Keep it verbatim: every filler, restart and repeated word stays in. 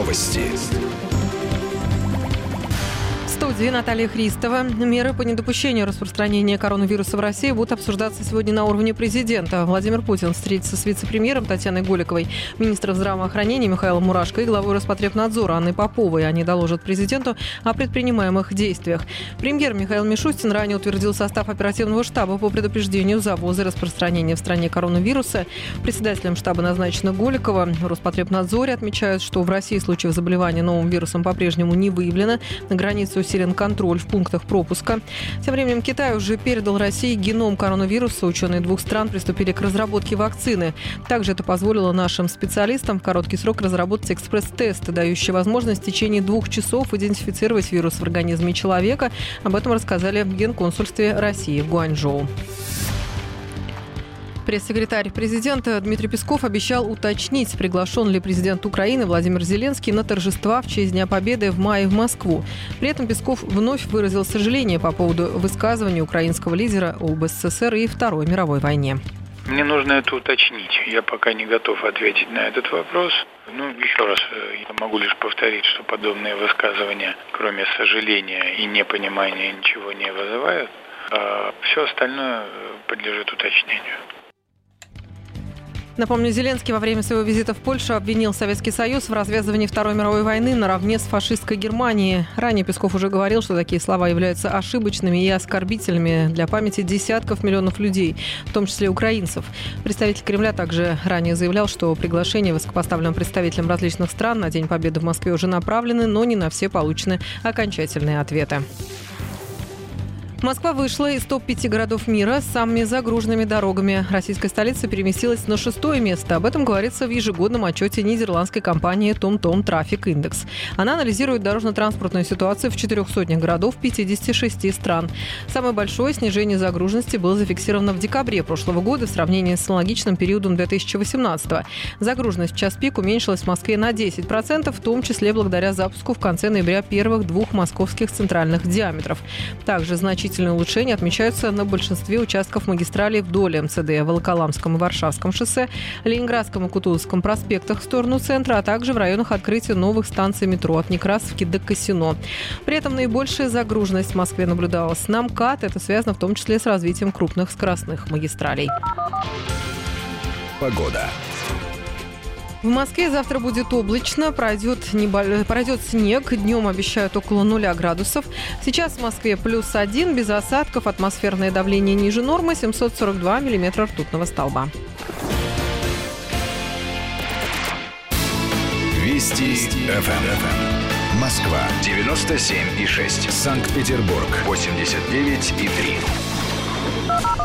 Новости. В студии Наталья Христова. Меры по недопущению распространения коронавируса в России будут обсуждаться сегодня на уровне президента. Владимир Путин встретится с вице-премьером Татьяной Голиковой, министром здравоохранения Михаилом Мурашко и главой Роспотребнадзора Анной Поповой. Они доложат президенту о предпринимаемых действиях. Премьер Михаил Мишустин ранее утвердил состав оперативного штаба по предупреждению завоза и распространения в стране коронавируса. Председателем штаба назначена Голикова. В Роспотребнадзоре отмечают, что в России случаев заболевания новым вирусом по-прежнему не выявлено. На границе усилен контроль в пунктах пропуска. Тем временем Китай уже передал России геном коронавируса. Ученые двух стран приступили к разработке вакцины. Также это позволило нашим специалистам в короткий срок разработать экспресс-тест, дающий возможность в течение двух часов идентифицировать вирус в организме человека. Об этом рассказали в Генконсульстве России в Гуанчжоу. Пресс-секретарь президента Дмитрий Песков обещал уточнить, приглашен ли президент Украины Владимир Зеленский на торжества в честь Дня Победы в мае в Москву. При этом Песков вновь выразил сожаление по поводу высказывания украинского лидера об СССР и Второй мировой войне. Мне нужно это уточнить. Я пока не готов ответить на этот вопрос. Ну, еще раз, я могу лишь повторить, что подобные высказывания, кроме сожаления и непонимания, ничего не вызывают. А все остальное подлежит уточнению. Напомню, Зеленский во время своего визита в Польшу обвинил Советский Союз в развязывании Второй мировой войны наравне с фашистской Германией. Ранее Песков уже говорил, что такие слова являются ошибочными и оскорбительными для памяти десятков миллионов людей, в том числе украинцев. Представитель Кремля также ранее заявлял, что приглашения высокопоставленным представителям различных стран на День Победы в Москве уже направлены, но не на все получены окончательные ответы. Москва вышла из топ пяти городов мира с самыми загруженными дорогами. Российская столица переместилась на шестое место. Об этом говорится в ежегодном отчете нидерландской компании TomTom Traffic Index. Она анализирует дорожно-транспортную ситуацию в четырех сотнях городов пятидесяти шести стран. Самое большое снижение загруженности было зафиксировано в декабре прошлого года в сравнении с аналогичным периодом две тысячи восемнадцатого. Загруженность в час пик уменьшилась в Москве на десять процентов, в том числе благодаря запуску в конце ноября первых двух московских центральных диаметров. Также значительно улучшения отмечаются на большинстве участков магистралей вдоль МЦД, Волоколамском и Варшавском шоссе, Ленинградском и Кутузовском проспектах в сторону центра, а также в районах открытия новых станций метро от Некрасовки до Косино. При этом наибольшая загруженность в Москве наблюдалась на МКАД. Это связано в том числе с развитием крупных скоростных магистралей. Погода. В Москве завтра будет облачно, пройдет, небо... пройдет снег, днем обещают около нуля градусов. Сейчас в Москве плюс один, без осадков, атмосферное давление ниже нормы, семьсот сорок два миллиметра ртутного столба. Вести эф эм. Москва девяносто семь и шесть. Санкт-Петербург восемьдесят девять и три.